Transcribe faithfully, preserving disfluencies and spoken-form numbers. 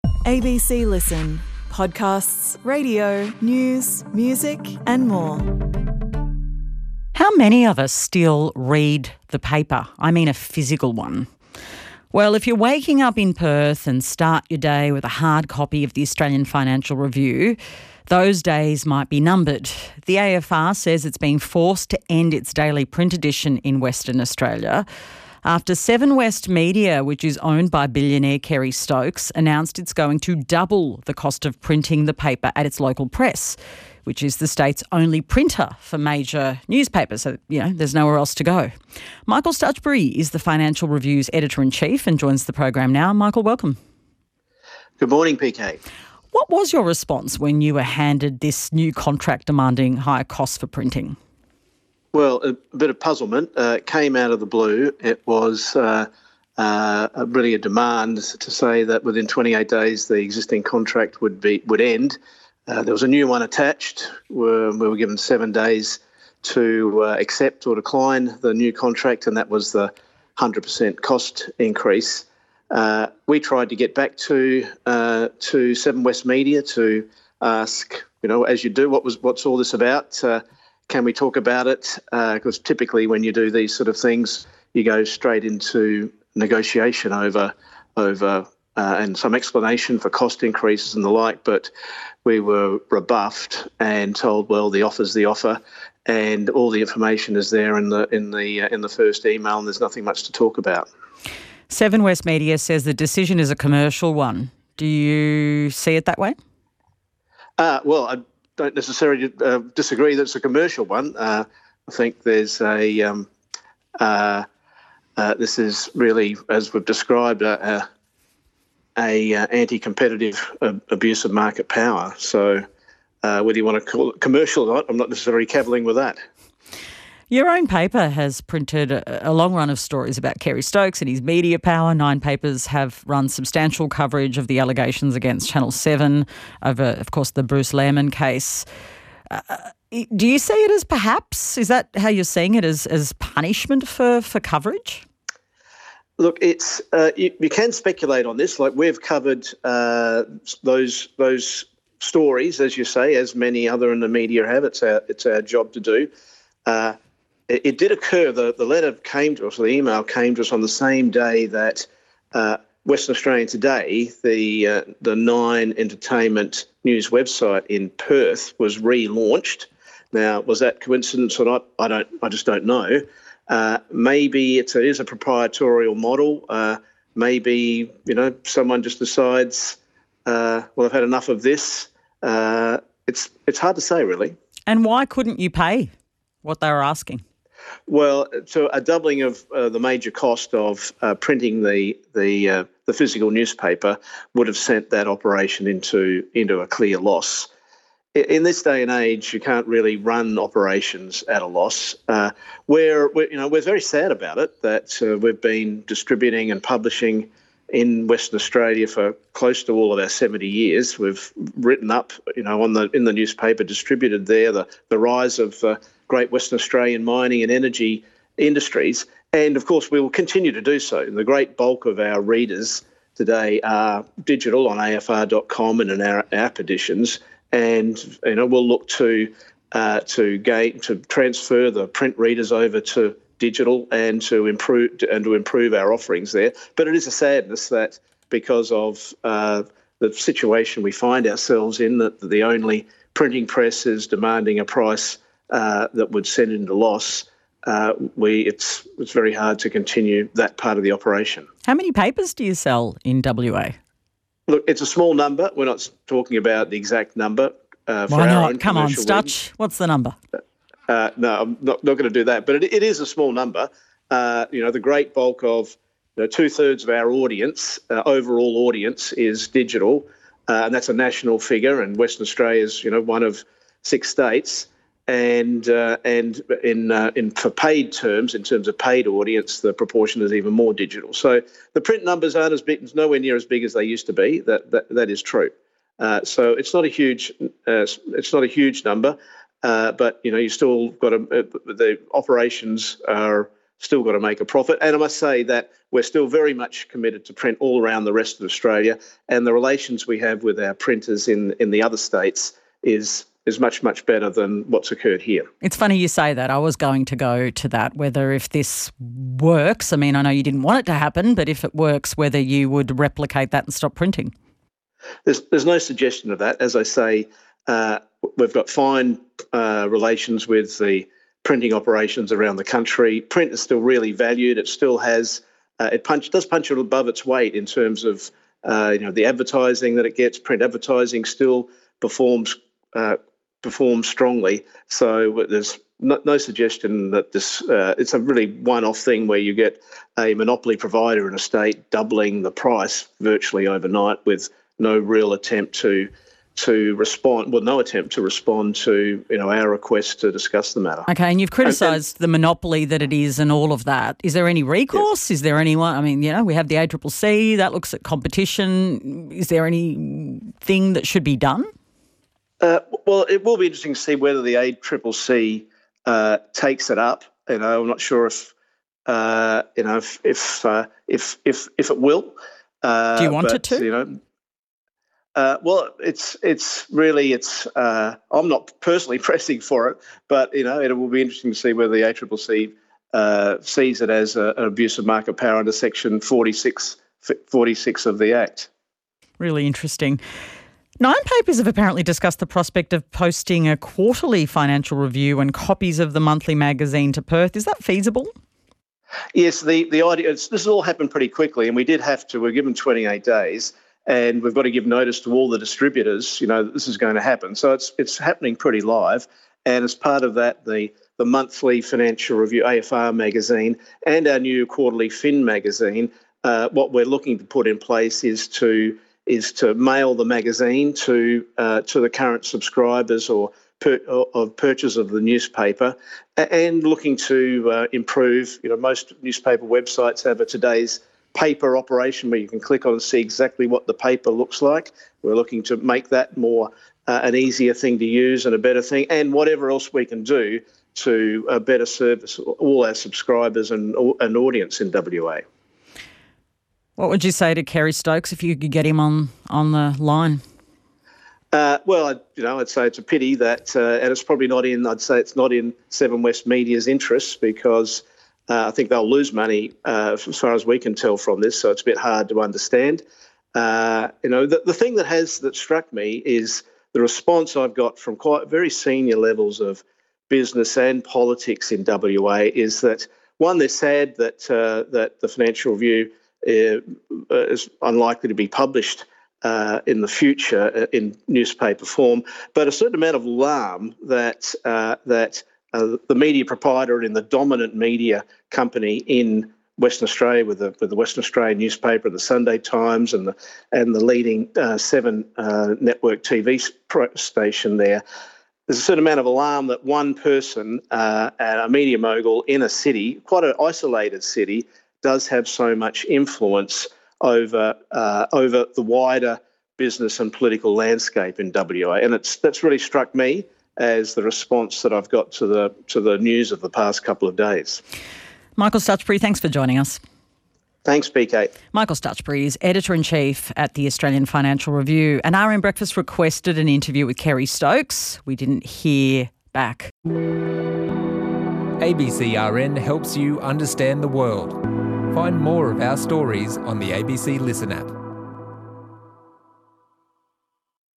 A B C Listen. Podcasts, radio, news, music and more. How many of us still read the paper? I mean a physical one. Well, if you're waking up in Perth and start your day with a hard copy of the Australian Financial Review, those days might be numbered. The A F R says it's being forced to end its daily print edition in Western Australia after Seven West Media, which is owned by billionaire Kerry Stokes, announced it's going to double the cost of printing the paper at its local press, which is the state's only printer for major newspapers. So, you know, there's nowhere else to go. Michael Stutchbury is the Financial Review's Editor-in-Chief and joins the program now. Michael, welcome. Good morning, P K. What was your response when you were handed this new contract demanding higher costs for printing? Well, a bit of puzzlement. Uh, it came out of the blue. It was uh, uh, really a demand to say that within twenty-eight days the existing contract would be would end. Uh, there was a new one attached. We're, we were given seven days to uh, accept or decline the new contract, and that was the one hundred percent cost increase. Uh, we tried to get back to uh, to Seven West Media to ask, you know, as you do, what was what's all this about? Uh, can we talk about it? Because uh, typically when you do these sort of things, you go straight into negotiation over over uh, and some explanation for cost increases and the like. But we were rebuffed and told, well, the offer's the offer, and all the information is there in the in the uh, in the first email, and there's nothing much to talk about. Seven West Media says the decision is a commercial one. Do you see it that way? Uh, well, I don't necessarily uh, disagree that it's a commercial one. Uh, I think there's a um, uh, uh, this is really, as we've described, a, a, a uh, anti-competitive uh, abuse of market power. So uh, whether you want to call it commercial or not, I'm not necessarily cavilling with that. Your own paper has printed a, a long run of stories about Kerry Stokes and his media power. Nine papers have run substantial coverage of the allegations against Channel seven over, of course, the Bruce Lehrmann case. Uh, do you see it as perhaps, is that how you're seeing it, as, as punishment for, for coverage? Look, it's uh, you, you can speculate on this. Like, we've covered uh, those those stories, as you say, as many other in the media have. It's our, it's our job to do. Uh, it, it did occur, the, the letter came to us, or the email came to us on the same day that uh, Western Australian Today, the uh, the Nine Entertainment news website in Perth, was relaunched. Now, was that coincidence or not? I don't. I just don't know. Uh, maybe it's a, it is a proprietorial model. Uh, maybe, you know, someone just decides, uh, well, I've had enough of this. Uh, it's it's hard to say, really. And why couldn't you pay what they were asking? Well, so a doubling of uh, the major cost of uh, printing the the uh, the physical newspaper would have sent that operation into into a clear loss. In this day and age, you can't really run operations at a loss. Uh, we're, we're, you know, we're very sad about it that uh, we've been distributing and publishing in Western Australia for close to all of our seventy years. We've written up, you know, on the in the newspaper, distributed there the the rise of uh, great Western Australian mining and energy industries, and of course we will continue to do so. The great bulk of our readers today are digital on A F R dot com and in our app editions. And you know we'll look to uh, to gain to transfer the print readers over to digital and to improve and to improve our offerings there. But it is a sadness that because of uh, the situation we find ourselves in, that the only printing press is demanding a price uh, that would send into loss. Uh, we it's it's very hard to continue that part of the operation. How many papers do you sell in W A? Look, it's a small number. We're not talking about the exact number. Uh, for Why our not? Own Come on, Stutch. reading. What's the number? Uh, no, I'm not, not going to do that. But it, it is a small number. Uh, you know, the great bulk of you know, two-thirds of our audience, uh, overall audience, is digital. Uh, and that's a national figure. And Western Australia is, you know, one of six states. And uh, and in uh, in for paid terms, in terms of paid audience, the proportion is even more digital. So the print numbers aren't as big, nowhere near as big as they used to be. That that, that is true. Uh, so it's not a huge uh, it's not a huge number, uh, but you know you still got a, uh, the operations are still got to make a profit. And I must say that we're still very much committed to print all around the rest of Australia, and the relations we have with our printers in, in the other states is is much, much better than what's occurred here. It's funny you say that. I was going to go to that, whether if this works, I mean, I know you didn't want it to happen, but if it works, whether you would replicate that and stop printing. There's, there's no suggestion of that. As I say, uh, we've got fine uh, relations with the printing operations around the country. Print is still really valued. It still has, uh, it punch, does punch it above its weight in terms of, uh, you know, the advertising that it gets. Print advertising still performs uh, performs strongly. So there's no, no suggestion that this, uh, it's a really one-off thing where you get a monopoly provider in a state doubling the price virtually overnight with no real attempt to to respond, well, no attempt to respond to, you know, our request to discuss the matter. Okay, and you've criticised the monopoly that it is and all of that. Is there any recourse? Yes. Is there anyone, I mean, you know, we have the A C C C, that looks at competition. Is there anything that should be done? Uh, well, it will be interesting to see whether the A C C C uh, takes it up. You know, I'm not sure if, uh, you know, if if, uh, if if if it will. Uh, Do you want but, it to? You know, Uh, well, it's it's really it's. Uh, I'm not personally pressing for it, but you know it will be interesting to see whether the A C C C uh, sees it as a, an abuse of market power under Section forty-six, forty-six of the Act. Really interesting. Nine papers have apparently discussed the prospect of posting a quarterly financial review and copies of the monthly magazine to Perth. Is that feasible? Yes, the the idea. It's, this has all happened pretty quickly, and we did have to. We're given twenty-eight days. And we've got to give notice to all the distributors, you know, that this is going to happen. So it's it's happening pretty live. And as part of that, the the monthly financial review, A F R magazine, and our new quarterly Fin magazine, uh, what we're looking to put in place is to is to mail the magazine to uh, to the current subscribers or per, of purchase of the newspaper, and looking to uh, improve. You know, most newspaper websites have a today's paper operation where you can click on and see exactly what the paper looks like. We're looking to make that more uh, an easier thing to use and a better thing, and whatever else we can do to uh, better service all our subscribers and, and audience in W A. What would you say to Kerry Stokes if you could get him on, on the line? Uh, well, I, you know, I'd say it's a pity that, uh, and it's probably not in, I'd say it's not in Seven West Media's interests, because Uh, I think they'll lose money uh, as far as we can tell from this, so it's a bit hard to understand. Uh, you know, the, the thing that has that struck me is the response I've got from quite very senior levels of business and politics in W A is that, one, they're sad that uh, that the Financial Review uh, is unlikely to be published uh, in the future in newspaper form, but a certain amount of alarm that uh, that Uh, the media proprietor in the dominant media company in Western Australia, with the with the Western Australian newspaper, the Sunday Times, and the and the leading uh, Seven uh, network T V station there. There's a certain amount of alarm that one person, uh, a media mogul in a city, quite an isolated city, does have so much influence over uh, over the wider business and political landscape in W A, and it's that's really struck me as the response that I've got to the to the news of the past couple of days. Michael Stutchbury, thanks for joining us. Thanks, P K. Michael Stutchbury is Editor-in-Chief at the Australian Financial Review, and R M Breakfast requested an interview with Kerry Stokes. We didn't hear back. A B C R N helps you understand the world. Find more of our stories on the A B C Listen app.